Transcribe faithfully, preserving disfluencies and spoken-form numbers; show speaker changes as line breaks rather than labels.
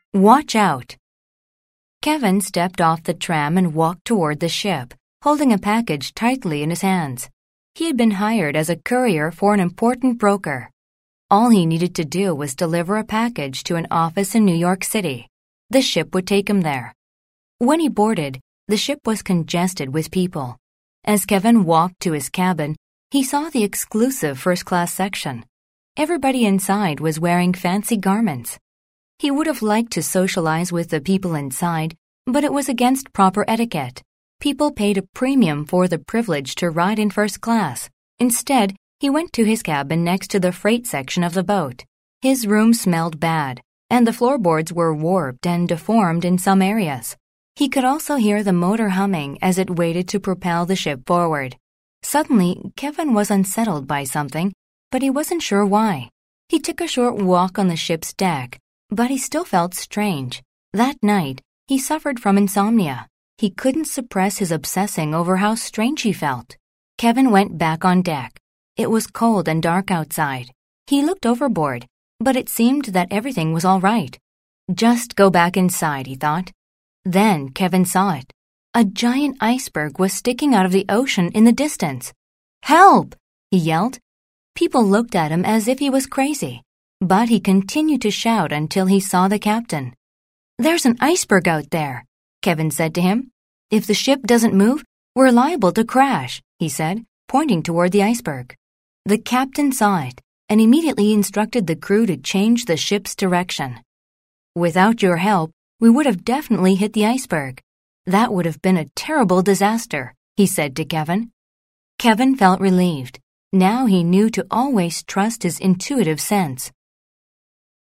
Watch out! Kevin stepped off the tram and walked toward the ship, holding a package tightly in his hands. He had been hired as a courier for an important broker. All he needed to do was deliver a package to an office in New York City. The ship would take him there. When he boarded, the ship was congested with people. As Kevin walked to his cabin, he saw the exclusive first-class section. Everybody inside was wearing fancy garments. He would have liked to socialize with the people inside, but it was against proper etiquette. People paid a premium for the privilege to ride in first class. Instead, he went to his cabin next to the freight section of the boat. His room smelled bad, and the floorboards were warped and deformed in some areas. He could also hear the motor humming as it waited to propel the ship forward. Suddenly, Kevin was unsettled by something, but he wasn't sure why. He took a short walk on the ship's deck, but he still felt strange. That night, he suffered from insomnia. He couldn't suppress his obsessing over how strange he felt. Kevin went back on deck. It was cold and dark outside. He looked overboard, but it seemed that everything was all right. Just go back inside, he thought. Then Kevin saw it. A giant iceberg was sticking out of the ocean in the distance. "Help!" he yelled. People looked at him as if he was crazy, but he continued to shout until he saw the captain. "There's an iceberg out there," Kevin said to him. "If the ship doesn't move, we're liable to crash," he said, pointing toward the iceberg. The captain saw it and immediately instructed the crew to change the ship's direction. "Without your help, we would have definitely hit the iceberg. That would have been a terrible disaster," he said to Kevin. Kevin felt relieved. Now he knew to always trust his intuitive sense.